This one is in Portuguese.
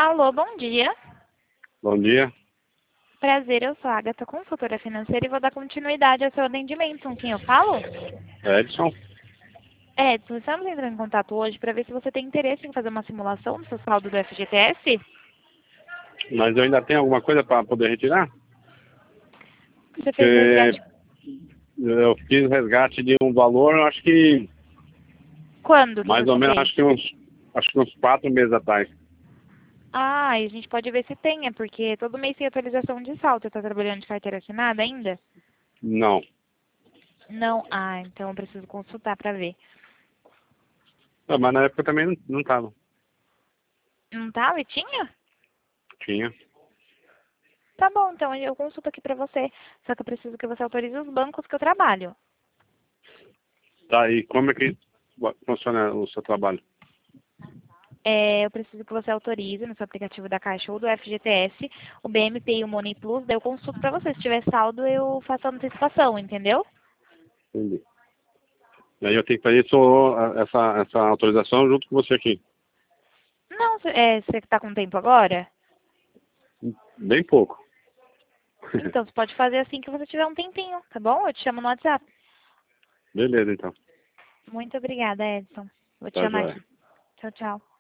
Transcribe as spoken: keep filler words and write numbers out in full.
Alô, bom dia. Bom dia. Prazer, eu sou a Agatha, consultora financeira, e vou dar continuidade ao seu atendimento. Com quem eu falo? Edson. Edson, estamos entrando em contato hoje para ver se você tem interesse em fazer uma simulação do seu saldo do F G T S. Mas eu ainda tenho alguma coisa para poder retirar? Você fez Porque resgate eu fiz resgate de um valor, acho que quando que mais ou você menos, fez? acho que uns, acho que uns quatro meses atrás. Ah, e a gente pode ver se tem, é porque todo mês tem atualização de saldo. Você está trabalhando de carteira assinada ainda? Não. Não? Ah, então eu preciso consultar para ver. Ah, mas na época também não, não tava. Não tava e tinha? Tinha. Tá bom, então eu consulto aqui para você. Só que eu preciso que você autorize os bancos que eu trabalho. Tá, e como é que funciona o seu trabalho? É, eu preciso que você autorize no seu aplicativo da Caixa ou do F G T S, o B M P e o Money Plus, daí eu consulto para você. Se tiver saldo, eu faço a antecipação, entendeu? Entendi. E aí eu tenho que fazer isso, essa, essa autorização junto com você aqui. Não, cê- é, você está com tempo agora? Bem pouco. Então, você pode fazer assim que você tiver um tempinho, tá bom? Eu te chamo no WhatsApp. Beleza, então. Muito obrigada, Edson. Vou te Tá chamar joia. aqui. Tchau, tchau.